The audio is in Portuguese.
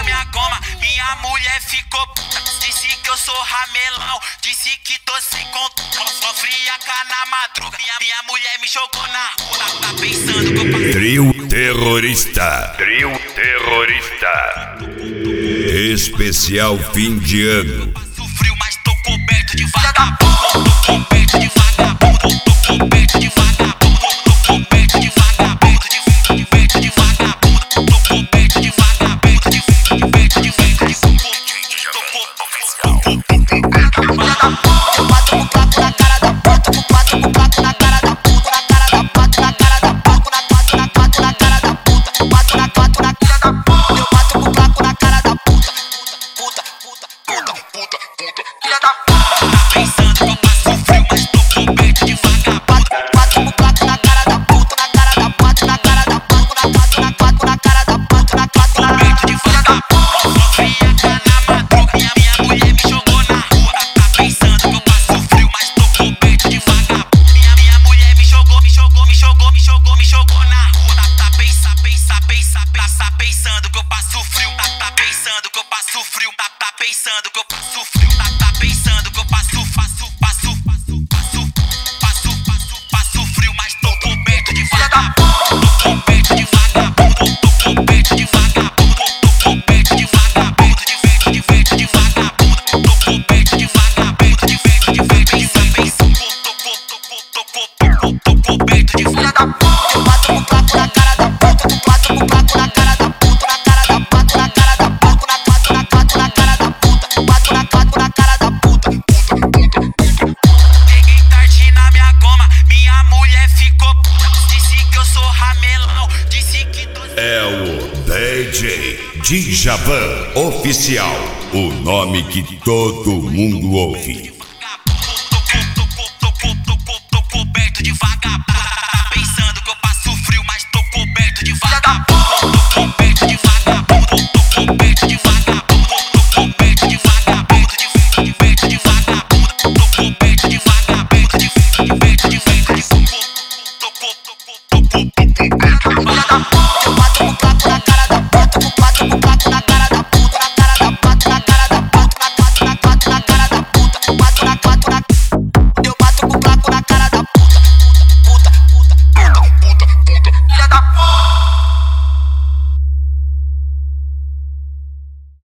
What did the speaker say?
na minha goma, minha mulher ficou puta. Disse que eu sou ramelão, disse que tô sem controle. Só friaca na madruga, minha mulher me jogou na rua. Tá pensando que eu passo. Trio Terrorista. Trio Terrorista. Especial fim de ano. Passo frio, mas tô coberto de vagabundo. Tô coberto de vagabundo. Tô coberto de vagabundo. Tô coberto de vagabundo. Coberto de vagabundo. Tô coberto de vagabundo. Coberto de vagabundo. Eu bato com placo na cara da puta, com quatro com placo na cara da puta, na cara da puta, na cara da puta, na quatro na cara da puta, quatro na cara da puta. Eu bato com placo na cara da puta, puta, filha da puta. Tá pensando que eu passo frio, mas tô coberto de vagabundo. Quatro com placo na cara da puta, na cara da puta, na cara da puta, na quatro na cara da puta, na quatro na Coberto de vagabundo. Só friaca na madruga, minha mulher me jogou na rua. Tá pensando que eu passo frio, mas tô coberto de vagabundo. Minha mulher me jogou na rua. Tá pensando que eu passo frio. Tá pensando que eu passo frio. Tá pensando que eu passo frio. Tá pensando que eu passo frio, mas tô coberto de vagabundo. Tô coberto de vagabundo. Tô coberto de vagabundo. Tô coberto de vagabundo. De vagabundo. Tô coberto de vagabundo. De tô coberto de vagabundo. Eu bato com placo na cara da puta, com quatro com placo na cara da puta, na cara da puta, na cara da puta, na quatro na cara da puta, quatro na cara da puta. Cheguei tarde na minha goma, minha mulher ficou puta. Disse que eu sou ramelão, disse que tô. É o DJ Djavan Oficial. O nome que todo mundo ouve.